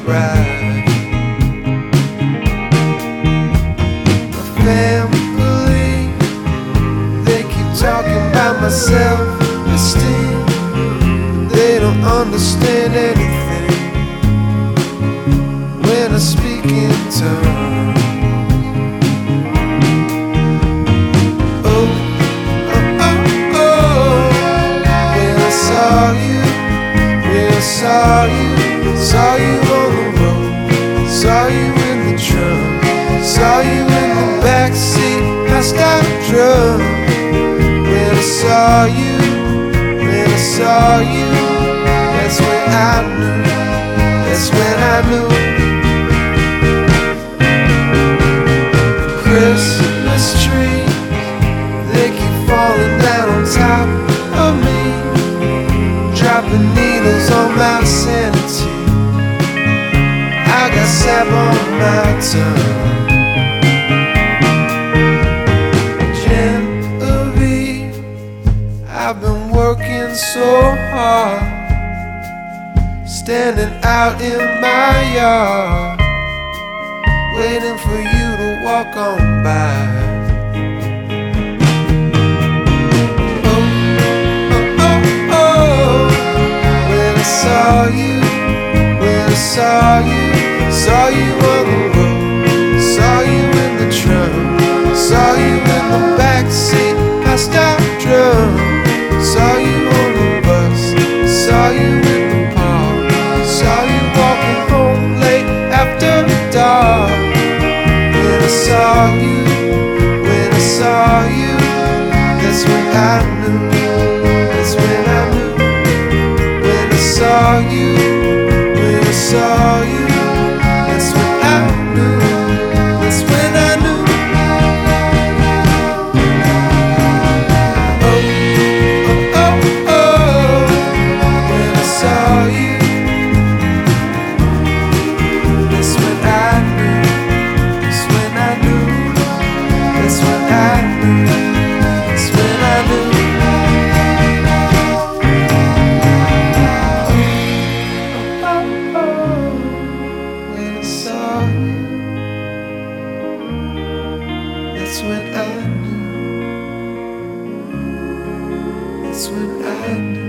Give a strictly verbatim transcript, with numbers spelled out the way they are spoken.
right. My family, they keep talking about my self-esteem, but they don't understand anything when I speak in tongues. Oh, oh, oh, oh. When I saw you, when I saw you, saw you on the road, saw you in the trunk, saw you in the backseat, passed out drunk. When I saw you, when I saw you, that's when I knew, that's when I knew. Christmas tree, they keep falling down on top of me, dropping needles on my sanity. I got sap on my tongue. Genevieve, I've been working so hard, standing out in my yard, waiting for you to walk on by. Oh, oh, oh, oh. When I saw you, when I saw you, saw you on the road, saw you in the trunk, saw you in the backseat, passed out drunk, saw you on the bus, saw you in the park, saw you walking home late after dark. When I saw you, when I saw you, that's when I knew, that's when I knew. When I saw you, when I saw you, that's when I knew, that's when I knew. Oh, oh, oh, oh. When I saw you, that's when I knew, that's when I knew, that's when I knew, that's when I knew. Oh, oh, oh. When I saw you, that's when I knew, that's when I knew.